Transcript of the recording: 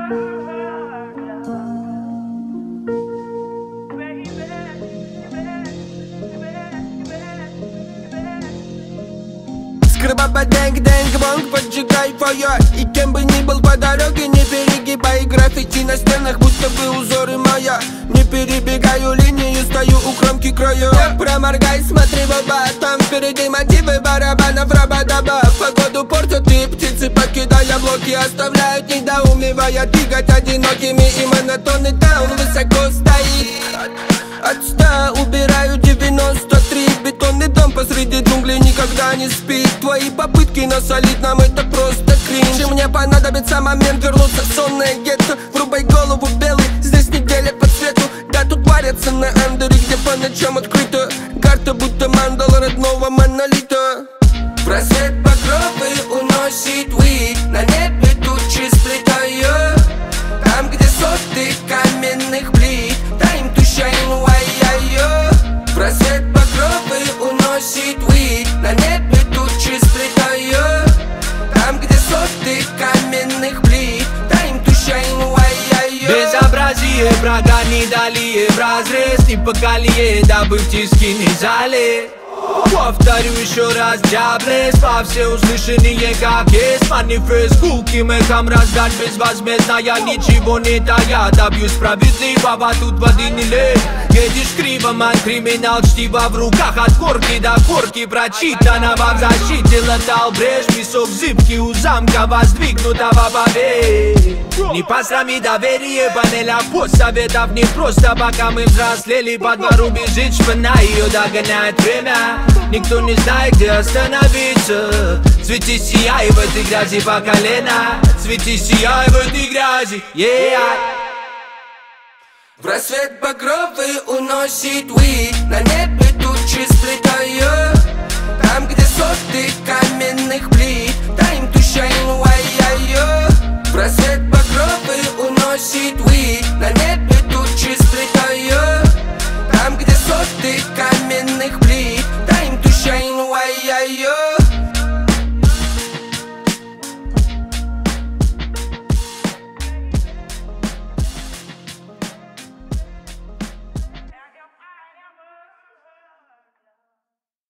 Скрыбаба дэнг-дэнг-бонг, поджигай фойер. И кем бы ни был по дороге, не перегибай граффити на стенах, будто бы узоры майя. Не перебегаю линию, стою у кромки края. Проморгай, смотри в оба, там впереди мотивы барабанов, раба-даба. Погоду портят и птицы, покидая блоки, оставляют недоумевая двигать одинокими. И монотонный таун высоко стоит. От 100 убираю 93. Бетонный дом посреди джунглей никогда не спит. Твои попытки насолить нам — это просто кринж. И мне понадобится момент вернуться в сонное гетто. Врубай голову белый, здесь неделя по цвету. Да, тут варятся на андере, где по ночам открыто. Карта будто мандала родного монолита. В рассвет покровы уносит уит. На небе тучи сплетают. Там, где соты каменных плит. Time to shine, why-я-я. В рассвет покровы уносит уит. На небе тучи сплетают. Там, где соты каменных плит. Time to shine, why-я-я. Безобразие врага не далее, вразрез не по колее, дабы в тиски не залезть. Повторю еще раз, диаблес, во все услышанные как есть. Манифест гулким эхом раздать безвозмездно. Я ничего не тая, добьюсь справедливого, тут воды не лей. Едешь криво, ман, криминал, чтиво в руках. От корки до корки прочитанного в защите латал брешь. Песок зыбкий у замка воздвигнутого поверь. Не посрами доверие, панеля постсоветов не просто. Пока мы взрослели, по двору бежит шпана, ее догоняет время. Никто не знает, где остановиться. Свети, сияй в этой грязи по колено. Свети, сияй в этой грязи, yeah. В рассвет багровый уносит уит. На небе тучи сплетают.